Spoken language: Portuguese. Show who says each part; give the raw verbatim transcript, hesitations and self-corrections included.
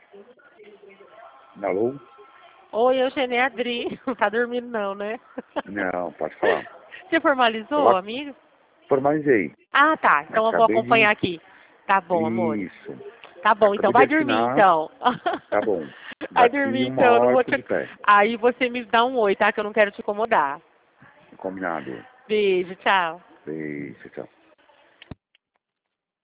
Speaker 1: Alô?
Speaker 2: Oi, Eugênia, é a Adri. Não tá dormindo não, né?
Speaker 1: Não, pode falar.
Speaker 2: Você formalizou,
Speaker 1: Coloca-
Speaker 2: amigo?
Speaker 1: Formalizei.
Speaker 2: Ah, tá. Então eu vou
Speaker 1: Acabei
Speaker 2: acompanhar
Speaker 1: de...
Speaker 2: aqui. Tá bom, amor.
Speaker 1: Isso.
Speaker 2: Tá bom, então
Speaker 1: Acabei
Speaker 2: vai
Speaker 1: de
Speaker 2: dormir,
Speaker 1: assinar.
Speaker 2: então.
Speaker 1: Tá bom.
Speaker 2: Vai
Speaker 1: Daqui
Speaker 2: dormir,
Speaker 1: uma
Speaker 2: então. Eu não
Speaker 1: hora
Speaker 2: vou
Speaker 1: tô
Speaker 2: te...
Speaker 1: de pé.
Speaker 2: Aí você me dá um oi, tá? Que eu não quero te incomodar.
Speaker 1: Combinado.
Speaker 2: Beijo, tchau.
Speaker 1: Beijo, tchau.